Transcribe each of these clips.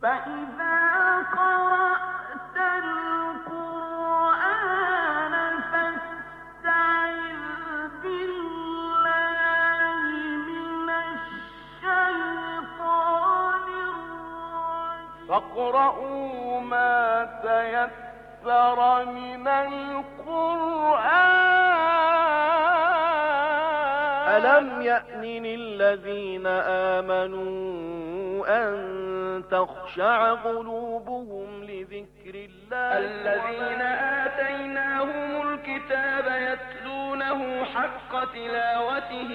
فإذا قرأت القرآن فاستعذ بالله من الشيطان الرجيم فاقرؤوا ما تيسر من القرآن ألم يأن الذين آمنوا أن تخشع قلوبهم لذكر الله الذين آتيناهم الكتاب يتلونه حق تلاوته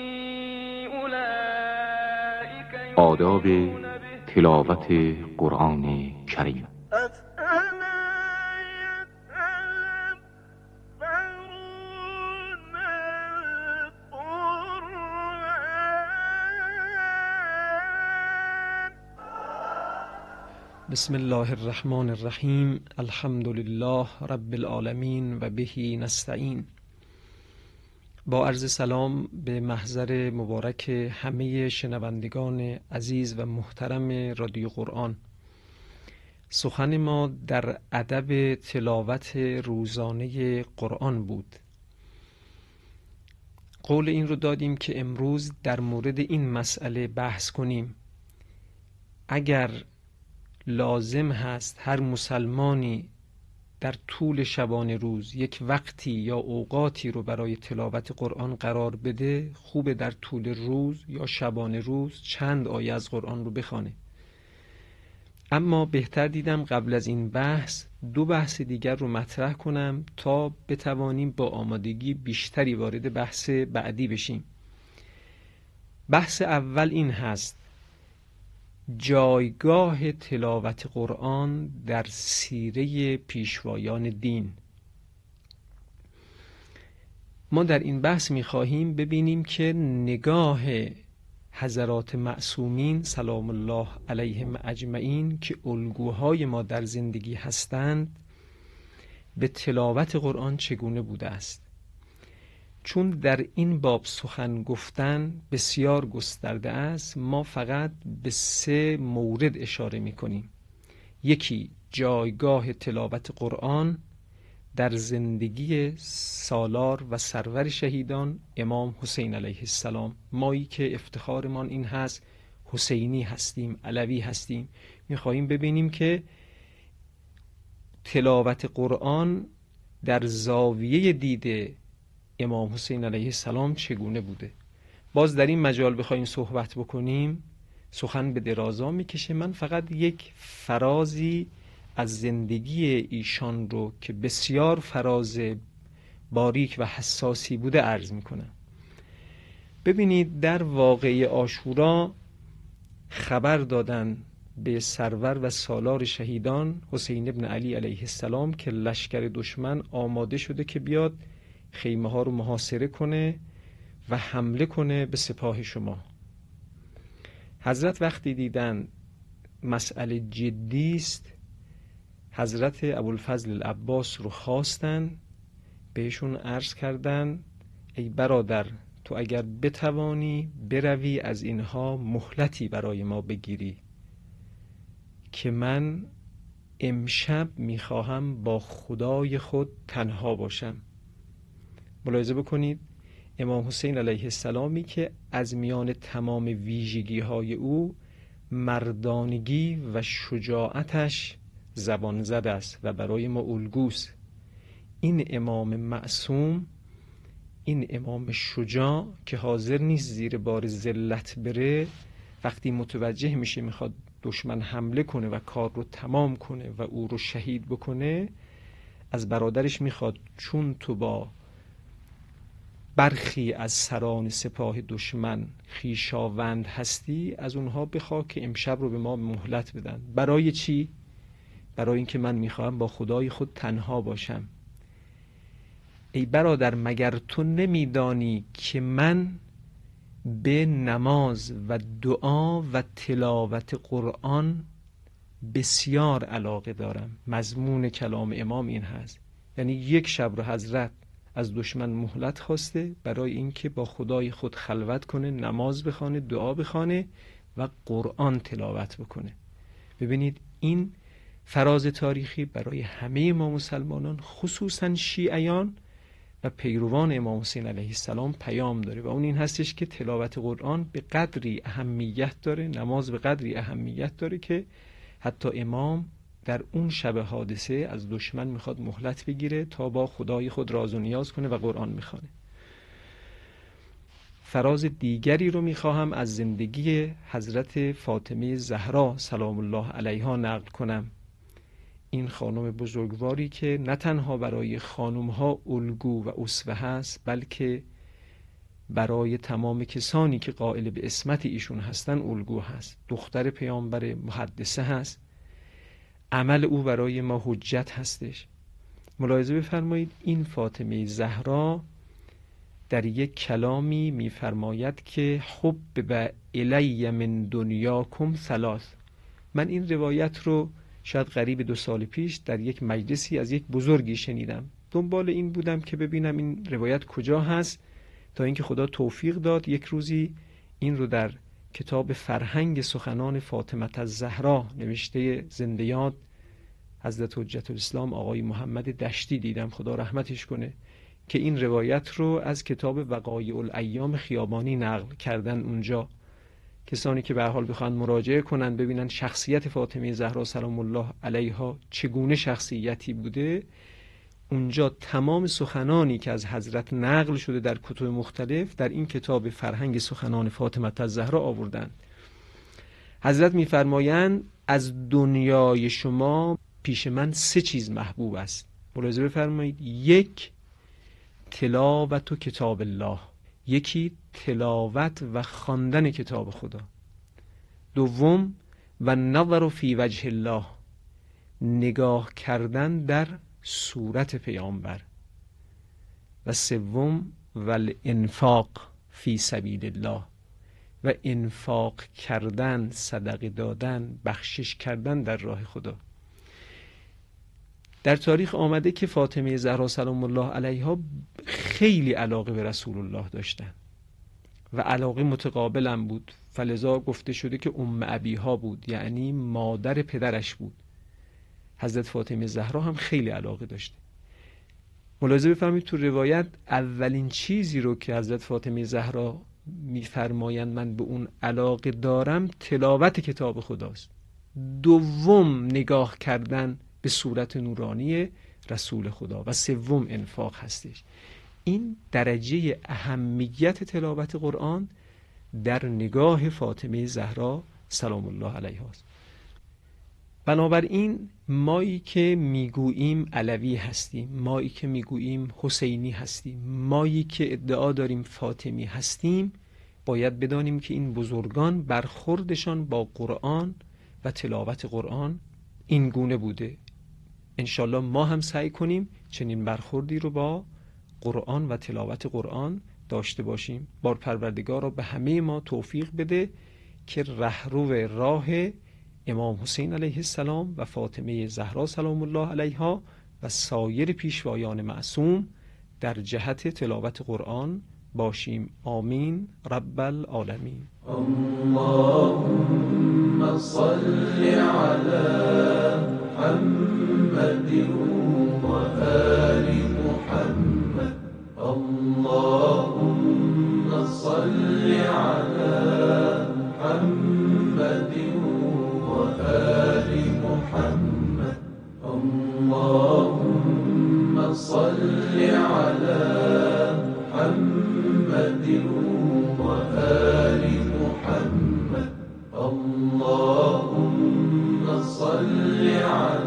أولئك آداب تلاوت قرآن کریم. بسم الله الرحمن الرحیم. الحمد لله رب العالمین و به نستعین. با عرض سلام به محضر مبارک همه شنوندگان عزیز و محترم رادیو قرآن. سخن ما در ادب تلاوت روزانه قرآن بود. قول این رو دادیم که امروز در مورد این مسئله بحث کنیم. اگر لازم هست هر مسلمانی در طول شبانه روز یک وقتی یا اوقاتی رو برای تلاوت قرآن قرار بده، خوبه در طول روز یا شبانه روز چند آیه از قرآن رو بخوانه. اما بهتر دیدم قبل از این بحث دو بحث دیگر رو مطرح کنم تا بتوانیم با آمادگی بیشتری وارد بحث بعدی بشیم. بحث اول این هست: جایگاه تلاوت قرآن در سیره پیشوایان دین. ما در این بحث می‌خواهیم ببینیم که نگاه حضرات معصومین سلام الله علیهم اجمعین که الگوهای ما در زندگی هستند به تلاوت قرآن چگونه بوده است. چون در این باب سخن گفتن بسیار گسترده است، ما فقط به 3 مورد اشاره می‌کنیم. یکی جایگاه تلاوت قرآن در زندگی سالار و سرور شهیدان امام حسین علیه السلام. مایی که افتخارمان این هست حسینی هستیم، علوی هستیم، می‌خواهیم ببینیم که تلاوت قرآن در زاویه دیده امام حسین علیه السلام چگونه بوده. باز در این مجال بخوایم صحبت بکنیم سخن به درازا میکشه. من فقط یک فرازی از زندگی ایشان رو که بسیار فراز باریک و حساسی بوده عرض میکنم. ببینید، در واقعه عاشورا خبر دادن به سرور و سالار شهیدان حسین ابن علی علیه السلام که لشکر دشمن آماده شده که بیاد خیمه ها رو محاصره کنه و حمله کنه به سپاه شما. حضرت وقتی دیدن مسئله جدی است، حضرت ابوالفضل العباس رو خواستن، بهشون عرض کردن ای برادر، تو اگر بتوانی بروی از اینها مهلتی برای ما بگیری که من امشب میخواهم با خدای خود تنها باشم. ملاحظه بکنید امام حسین علیه السلامی که از میان تمام ویژگی های او مردانگی و شجاعتش زبان زد است و برای ما الگوست. این امام معصوم، این امام شجاع که حاضر نیست زیر بار ذلت بره، وقتی متوجه میشه میخواد دشمن حمله کنه و کار رو تمام کنه و او رو شهید بکنه، از برادرش میخواد چون تو با برخی از سران سپاه دشمن خویشاوند هستی، از اونها بخوا که امشب رو به ما مهلت بدن. برای چی؟ برای اینکه من میخواهم با خدای خود تنها باشم. ای برادر، مگر تو نمیدانی که من به نماز و دعا و تلاوت قرآن بسیار علاقه دارم. مضمون کلام امام این هست. یعنی یک شب رو حضرت از دشمن مهلت خواسته برای اینکه با خدای خود خلوت کنه، نماز بخونه، دعا بخونه و قرآن تلاوت بکنه. ببینید این فراز تاریخی برای همه ما مسلمانان، خصوصا شیعیان و پیروان امام حسین علیه السلام پیام داره و اون این هستش که تلاوت قرآن به قدری اهمیت داره، نماز به قدری اهمیت داره که حتی امام در اون شب حادثه از دشمن میخواد مهلت بگیره تا با خدای خود راز و نیاز کنه و قرآن میخوانه. فراز دیگری رو میخواهم از زندگی حضرت فاطمه زهرا سلام الله علیها نقل کنم. این خانم بزرگواری که نه تنها برای خانمها الگو و اسوه هست، بلکه برای تمام کسانی که قائل به عصمت ایشون هستن الگو هست. دختر پیامبر، محدثه هست، عمل او برای ما حجت هستش. ملاحظه بفرمایید این فاطمه زهرا در یک کلامی میفرماید که حبب الی من دنیاکم ثلاث. من این روایت رو شاید قریب 2 سال پیش در یک مجلسی از یک بزرگی شنیدم. دنبال این بودم که ببینم این روایت کجا هست، تا اینکه خدا توفیق داد یک روزی این رو در کتاب فرهنگ سخنان فاطمه الزهرا نوشته زنده یاد حضرت حجت الاسلام آقای محمد دشتی دیدم، خدا رحمتش کنه، که این روایت رو از کتاب وقایع الایام خیابانی نقل کردن. اونجا کسانی که به هر حال بخوان مراجعه کنن ببینن شخصیت فاطمه زهرا سلام الله علیها چگونه شخصیتی بوده، اونجا تمام سخنانی که از حضرت نقل شده در کتب مختلف در این کتاب فرهنگ سخنان فاطمه الزهرا آوردن. حضرت میفرمایند از دنیای شما پیش من 3 چیز محبوب است. ملاحظه بفرمایید، 1 تلاوت و کتاب الله، یکی تلاوت و خواندن کتاب خدا. 2 و نظر فی وجه الله، نگاه کردن در صورت پیامبر. و 3 و الانفاق فی سبیل الله، و انفاق کردن، صدقه دادن، بخشش کردن در راه خدا. در تاریخ آمده که فاطمه زهرا سلام الله علیها خیلی علاقه به رسول الله داشتن و علاقه متقابل هم بود، فلذا گفته شده که ام ابیها بود، یعنی مادر پدرش بود. حضرت فاطمه زهرا هم خیلی علاقه داشته. ملاحظه بفرمایید تو روایت اولین چیزی رو که حضرت فاطمه زهرا میفرمایند من به اون علاقه دارم تلاوت کتاب خداست. 2 نگاه کردن به صورت نورانی رسول خدا و 3 انفاق هستش. این درجه اهمیت تلاوت قرآن در نگاه فاطمه زهرا سلام الله علیها است. بنابراین مایی که میگوییم علوی هستیم، مایی که میگوییم حسینی هستیم، مایی که ادعا داریم فاطمی هستیم، باید بدانیم که این بزرگان برخوردشان با قرآن و تلاوت قرآن این گونه بوده. انشالله ما هم سعی کنیم چنین برخوردی رو با قرآن و تلاوت قرآن داشته باشیم. بار پروردگار را به همه ما توفیق بده که رهرو راه امام حسین علیه السلام و فاطمه زهرا سلام الله علیها و سایر پیشوایان معصوم در جهت تلاوت قرآن باشیم. آمین رب العالمین. اللهم صل علی محمد و آل محمد. اللهم صل علی محمد و آل محمد. اللهم صل علی محمد و آل محمد. اللهم صل علی